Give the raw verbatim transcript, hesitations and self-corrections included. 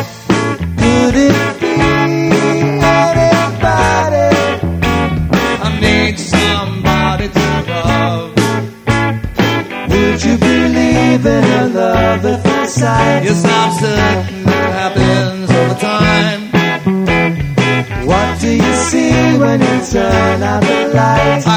Could it be anybody? I need somebody to love. Would you believe in a love at first sight? Yes, I'm certain it happens all the time. What do you see when you turn out the light?